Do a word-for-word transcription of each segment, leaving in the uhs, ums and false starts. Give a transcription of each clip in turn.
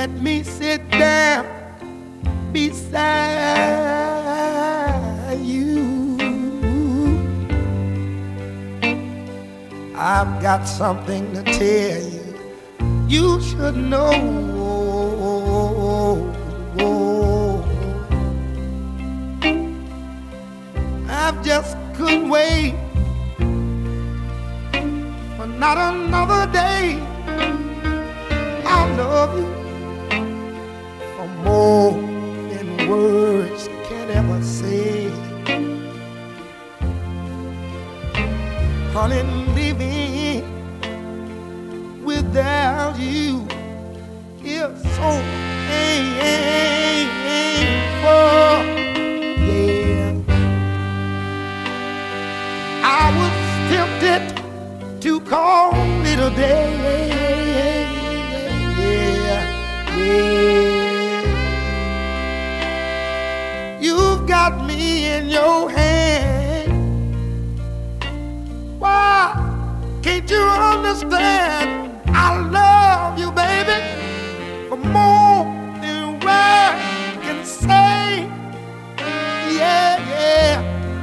let me sit down beside you. I've got something to tell you. You should know. I just couldn't wait for not another day. I love you for more than words can ever say. Honey, living without you is so painful. Yeah, I was tempted to call it a day. Yeah, yeah. You've got me in your hand. Why can't you understand? I love you, baby, for more than words can say. Yeah, yeah.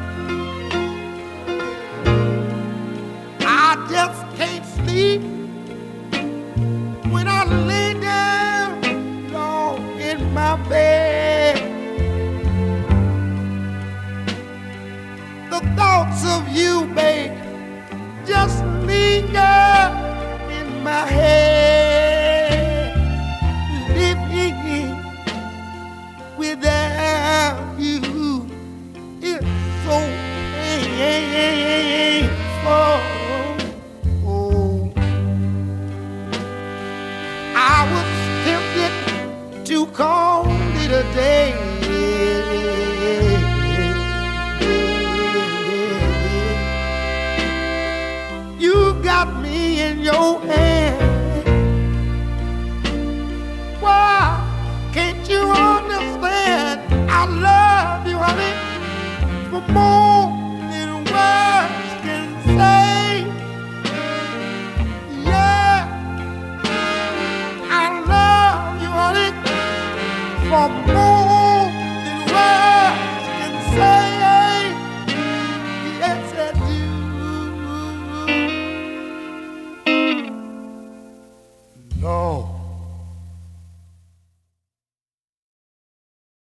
I just can't sleep when I lay down long in my bed. The thoughts of you, babe, just linger in my head. Living without you is so painful. Oh, I was tempted to call it a day. You got me in your hand. Why can't you understand? I love you, honey, for more